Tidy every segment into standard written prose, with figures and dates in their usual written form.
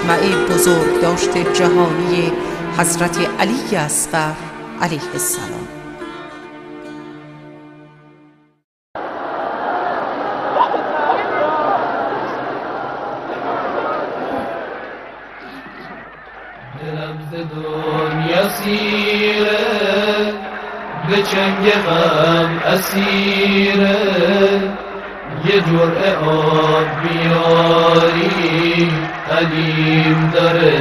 مجمع بزرگ داشته جهانی حضرت علی اصغر علیه السلام. دلم ز دنیا سیره، به چنگ غم اسیره، یه جرعه آب بیاری علیم داره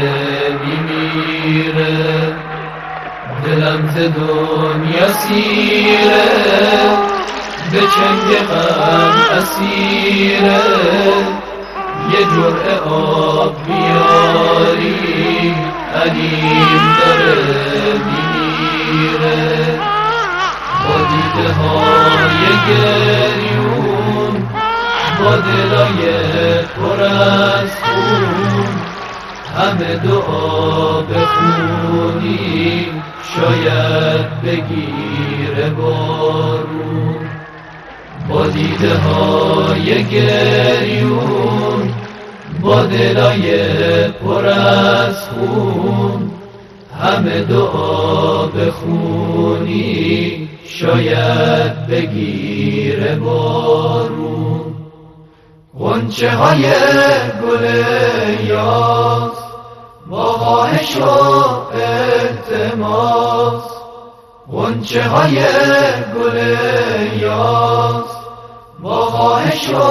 میمیره. دلم ز دنیا سیره، به چنگ غم اسیره، یه جرعه آب بیاری علیم داره میمیره. با دیده های گریون، با دلای پر از خون، همه دعا بخونی شاید بگیره بارون. با دیده های گریون، با دلای پر از خون، همه دعا بخونی شاید بگیره بارون. غنچه های گل یاس با خواهش و التماس، غنچه های گل یاس با خواهش و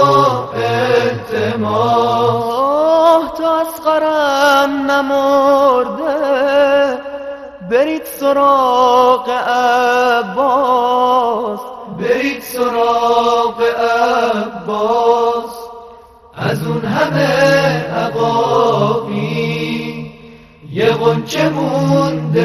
التماس. تا اصغرم نمرده، برید سراغ عباس، برید سراغ عباس. از اون همه عقابی یه غنچه مونده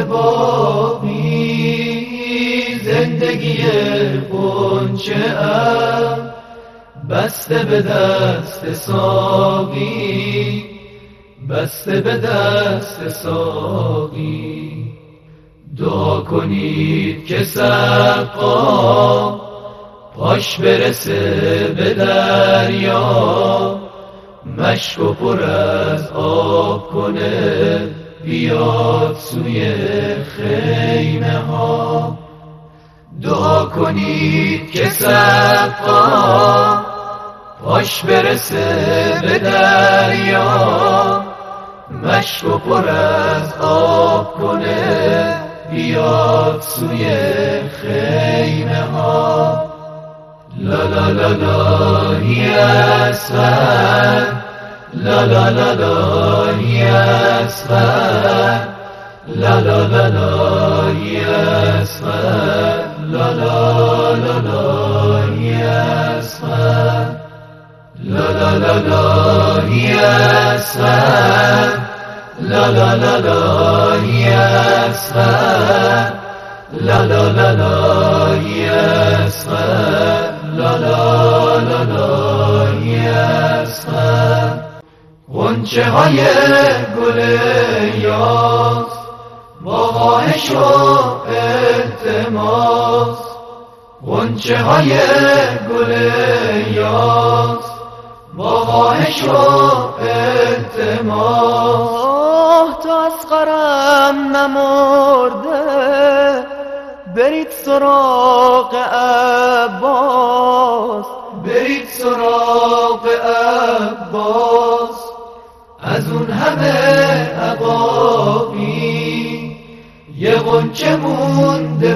باقی. زندگی غنچه ام بسته به دست ساقی، بسته به دست ساقی. دعا کنید که سقا پاش برسه به دریا، مشک و پر از آب کنه بیاد سوی خیمه ها. دعا کنید که سقا پاش برسه به دریا، مشک و پر از آب کنه بیاد سوی خیمه ها. لا لا لا لا هی اصغر، لا لا لا لا هی اصغر، لا لا لا لا هی اصغر، لا لا لا لا هی اصغر، لا لا لا لا هی اصغر، لا لا لا لا هی اصغر، لا لا لا لا هی اصغر، لا لا لا لا هی اصغر. غنچه های گل یاس با خواهش و التماس، غنچه های گل یاس با خواهش و التماس. تا اصغرم نمرده، برید سراغ عباس، برید سراغ عباس. از اون همه عقابی یه غنچه مونده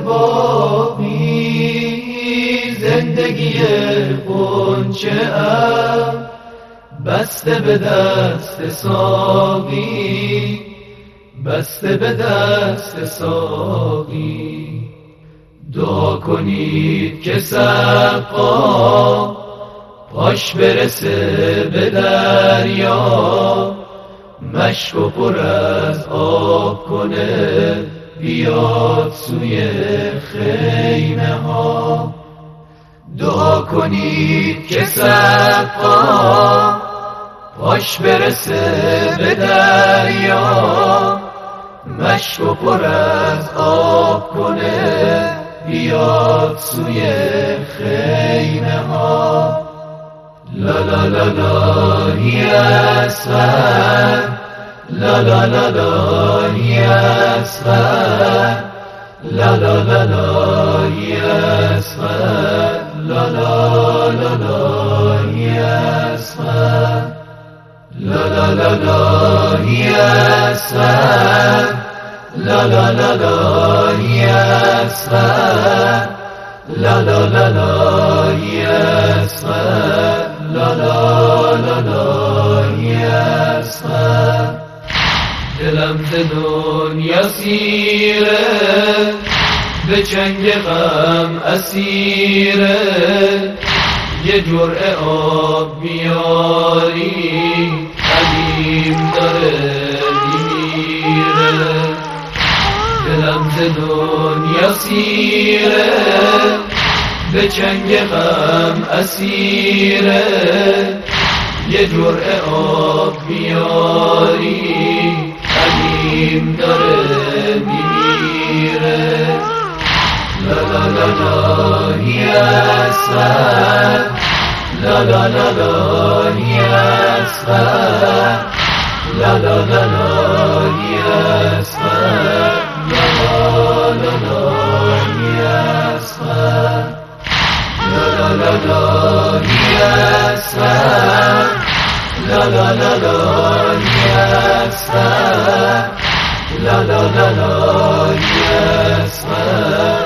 باقی. زندگی غنچه ام بسته به دست ساقی، بسته به دست ساقی. دعا کنید که سقا پاش برسه به دریا، مشک و پر از آب کنه بیاد سوی خیمه ها. دعا کنید که سقا پاش برسه به دریا، مشک و پر از آب کنه بیاد سوی خیمه ها. لا لا لا لا هی اصغر، لا لا لا لا يسفر لا لا لا لا يسفر لا لا لا لا يسفر لا لا لا لا يسفر لا لا لا لا يسفر لا لا لا لا يسفر لا لا لا لا يسفر دلم ز دنیا سیره به چنگ غم اسیره یه جرعه آب بیاری حلیم داره میمیره دلم ز دنیا سیره به چنگ غم اسیره یه جرعه آب بیاری حلیم داره میمیره لا لا لا لا یسفر لا لا لا لا یسفر لا لا لا لا یسفر لا لا لا لا یسفر لا لا لا لا یسفر لا لا لا لا یسفر لا لا لا لا یسفر